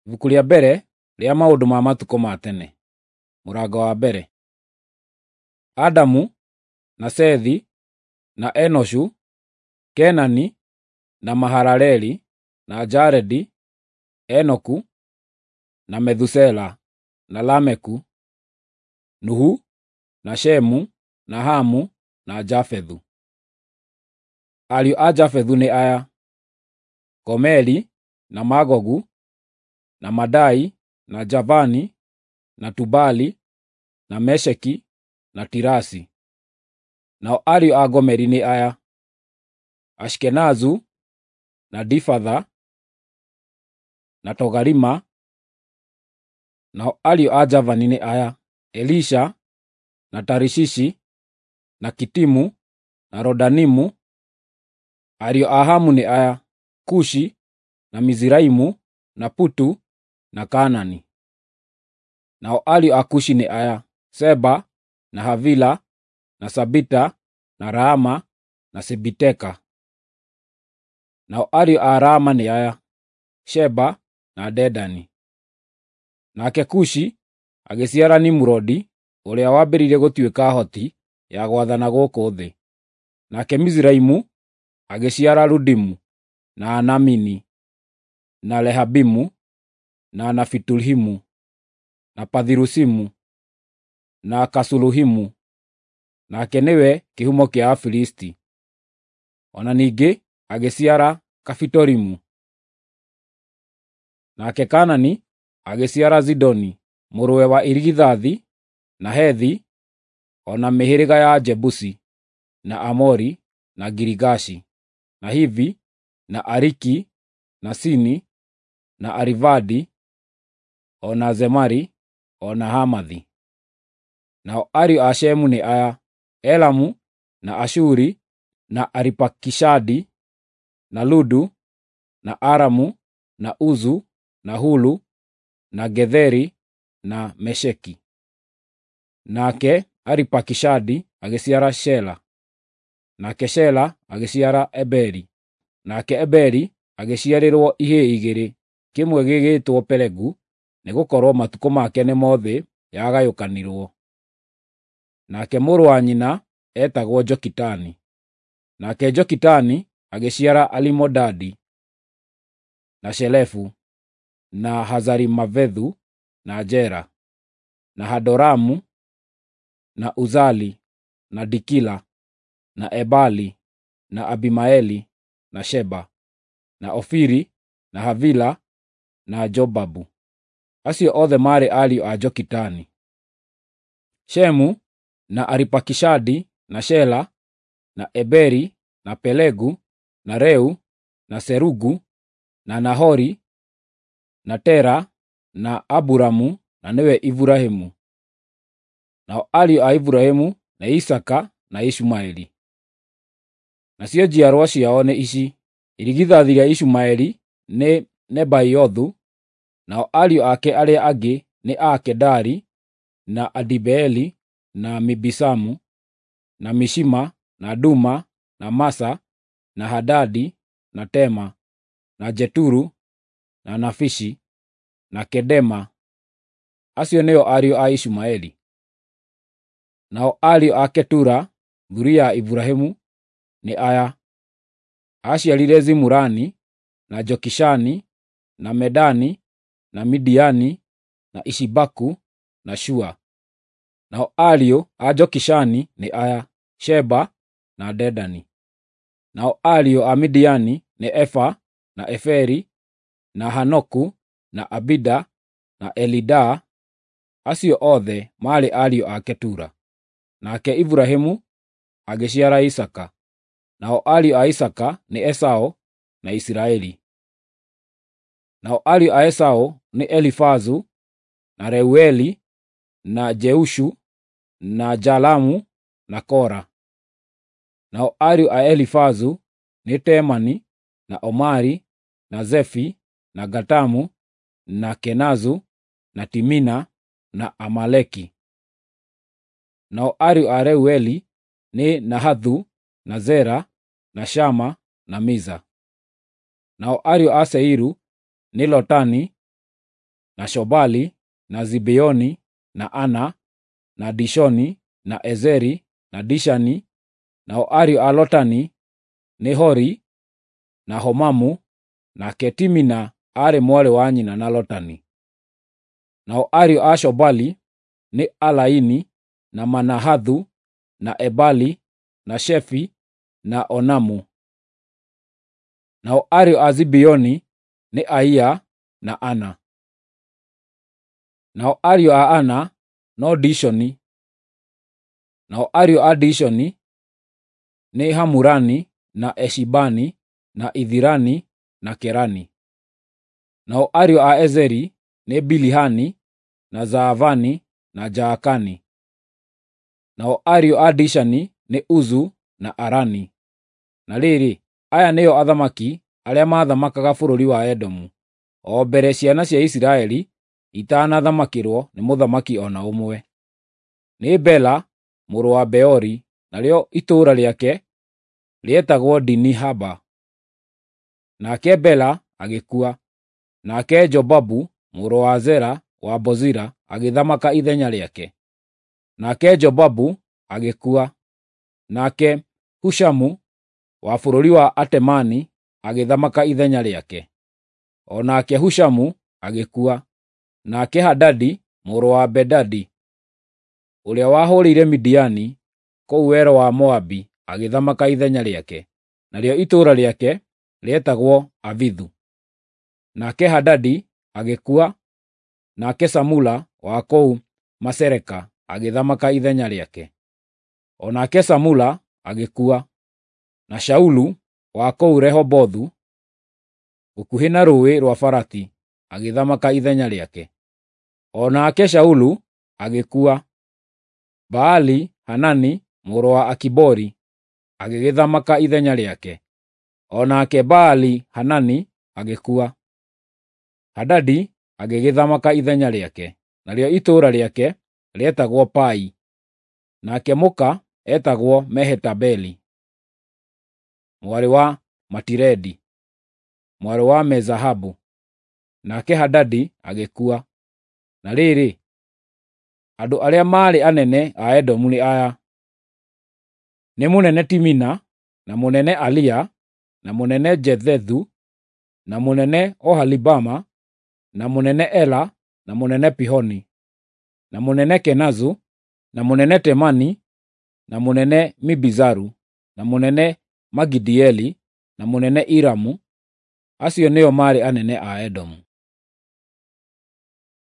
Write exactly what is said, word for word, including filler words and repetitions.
Ibuku rĩa mbere rĩa maũndũ ma matukũ ma tene. Mũrango wa mbere. Adamu na Sethi na Enoshu, Kenani na Mahalaleli na Jaredi, Enoku na Methusela na Lameku, Nuhu na Shemu na Hamu na Jafethu. Ariũ a Jafethu nĩ aya: Gomeri na Magogu na Madai na Javani na Tubali na Mesheki na Tirasi. Nao ariũ a Gomeri nĩ aya: Ashkenazu na Difatha na Togarima. Nao ariũ a Javani nĩ aya: Elisha na Tarishishi na Kitimu na Rodanimu. Ariũ a Hamu nĩ aya: Kushi na Miziraimu na Putu na Kaanani. Nao ariũ a Kushi nĩ aya: Seba na Havila na Sabita na Raama na Sibiteka. Nao ariũ a Raama nĩ aya: Sheba na Dedani. Nake Kushi agĩciara Nimurodi, ũrĩa wambĩrĩirie gũtuĩka hoti ya gwathana gũkũ thĩ. Nake Miziraimu agĩciara Ludimu na Anamini na Lehabimu na Nafituhimu na Pathirusimu na Kasuluhimu. Nake nĩwe kĩhumo kĩa Afilisti. O na ningĩ agĩciara Kafitorimu. Nake Kaanani agĩciara Zidoni, mũrũwe wa irigithathi, na Hethi, o na mĩhĩrĩga ya Jebusi, na Amori, na Girigashi, na Hivi, na Ariki, na Sini, na Arivadi, o na Zemari, o na Hamathi. Nao ariũ a Shemu nĩ aya: Elamu na Ashuri na Aripakishadi na Ludu na Aramu na Uzu na Hulu na Getheri na Mesheki. Nake Aripakishadi agĩciara Shela. Nake Shela agĩciara Eberi. Nake Eberi agĩciarĩrwo ihĩĩ igĩrĩ, kĩmwe gĩgĩtwo Pelegu, nĩgũkorwo matukũ make nĩmo thĩ yagayũkanirwo. Nake mũrũ wa nyina etagwo Jokitani. Nake Jokitani agĩciara Alimodadi na Shelefu na Hazarimavethu na Jera na Hadoramu na Uzali na Dikila na Ebali na Abimaeli na Sheba na Ofiri na Havila na Jobabu. Acio othe maarĩ ariũ a Jokitani. Shemu na Aripakishadi na Shela na Eberi na Pelegu na Reu na Serugu na Nahori na Tera na Aburamu na nĩwe Iburahĩmu. Nao ariũ a Iburahĩmu nĩ Isaka na Ishumaeli. Nacio njiarwa ciao nĩ ici: irigithathi rĩa Ishumaeli nĩ Nebaiothu. Nao ariũ ake arĩa angĩ nĩ Akedari na Adibeeli na Mibisamu na Mishima na Duma na Masa na Hadadi na Tema na Jeturu na Nafishi na Kedema. Acio nĩo ariũ a Ishumaeli. Nao ariũ a Ketura, thuriya ya Iburahĩmu, nĩ aya: Aaciarire Zimurani na Jokishani na Medani na Midiani na Ishibaku na Shua. Nao ariũ a Jokishani nĩ aya: Sheba na Dedani. Nao ariũ a Midiani nĩ Efa na Eferi na Hanoku na Abida na Elidaa. Acio othe maarĩ ariũ a Ketura. Nake Iburahĩmu agĩciara Isaka. Nao ariũ a Isaka nĩ Esau na Isiraeli. Nao ariũ a Esau nĩ Elifazu na Reueli na Jeushu na Jalamu na Kora. Nao ariũ a Elifazu nĩ Temani na Omari na Zefi na Gatamu na Kenazu na Timina na Amaleki. Nao ariũ a Reueli nĩ Nahathu na Zera na Shama na Miza. Nao ariũ a Seiru nĩ Lotani na Shobali, na Zibeoni, na Ana, na Dishoni, na Ezeri, na Dishani, nao ariũ a Lotani nĩ Hori, na Homamu, nake Timina aarĩ mwarĩ wa nyina na Lotani. Nao ariũ a Shobali nĩ Alaini, na Manahathu, na Ebali, na Shefi, na Onamu. Nao ariũ a Zibeoni nĩ Aia na Ana. Nao ariũ a Ana no Dishoni. Nao ariũ a Dishoni nĩ Hamurani, na Eshibani, na Ithirani, na Kerani. Nao ariũ a Ezeri nĩ Bilihani, na Zaavani, na Jaakani. Nao ariũ a Dishani nĩ Uzu na Arani. Na rĩrĩ, aya nĩo athamaki arĩa maathamakaga bũrũri wa Edomu, o mbere ciana cia Isiraeli itanathamakĩrwo nĩ mũthamaki o na ũmwe. Nĩ Bela mũrũ wa Beori, narĩo itũũra rĩake rĩetagwo Dinihaba. Nake Bela agĩkua, nake Jobabu mũrũ wa Zera wa Bozira agĩthamaka ithenya rĩake. Nake Jobabu agĩkua, nake Hushamu wa bũrũri wa Atemani agĩthamaka ithenya rĩake. O nake Hushamu agĩkua, nake Hadadi mũrũ wa Bedadi ũrĩa wahũũrĩire Midiani kũu werũ wa Moabi agĩthamaka ithenya rĩake, narĩo itũũra rĩake rĩetagwo Avithu. Nake Hadadi agĩkua, nake Samula wa kũu Masereka agĩthamaka ithenya rĩake. O nake Samula agĩkua, na Shaulu wa kũu Rehobothu gũkuhĩ na rũũĩ rwa Farati agĩthamaka ithenya rĩake. O nake Shaulu agĩkua. Baali Hanani mũrũ wa Akibori agĩgĩthamaka ithenya rĩake. O nake Baali Hanani agĩkua. Hadadi agĩgĩthamaka ithenya rĩake, narĩo itũũra rĩake rĩetagwo Pai. Nake mũka etagwo Mehetabeli, mwarĩ wa Matiredi, mwarĩ wa Me-Zahabu. Nake Hadadi agĩkua. Na rĩrĩ, andũ arĩa maarĩ anene a Edomu nĩ aya: nĩ mũnene Timina, na mũnene Alia, na mũnene Jethethu, na mũnene Oholibama, na mũnene Ela, na mũnene Pihoni, na mũnene Kenazu, na mũnene Temani, na mũnene Mibizaru, na mũnene Magidieli, na mũnene Iramu. Acio nĩo maarĩ anene a Edomu.